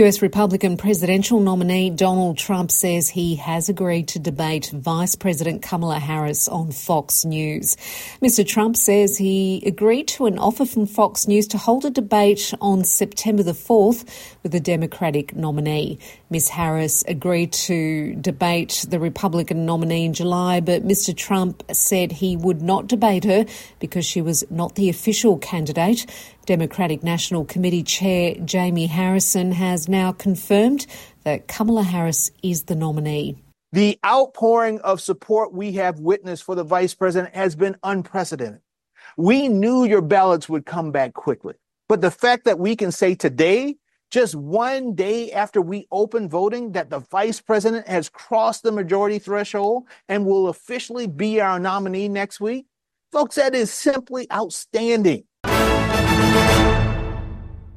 US Republican presidential nominee Donald Trump says he has agreed to debate Vice President Kamala Harris on Fox News. Mr. Trump says he agreed to an offer from Fox News to hold a debate on September the 4th with the Democratic nominee. Ms. Harris agreed to debate the Republican nominee in July, but Mr. Trump said he would not debate her because she was not the official candidate. Democratic National Committee Chair Jamie Harrison has now confirmed that Kamala Harris is the nominee. The outpouring of support we have witnessed for the vice president has been unprecedented. We knew your ballots would come back quickly, but the fact that we can say today, just one day after we open voting, that the vice president has crossed the majority threshold and will officially be our nominee next week, folks, that is simply outstanding.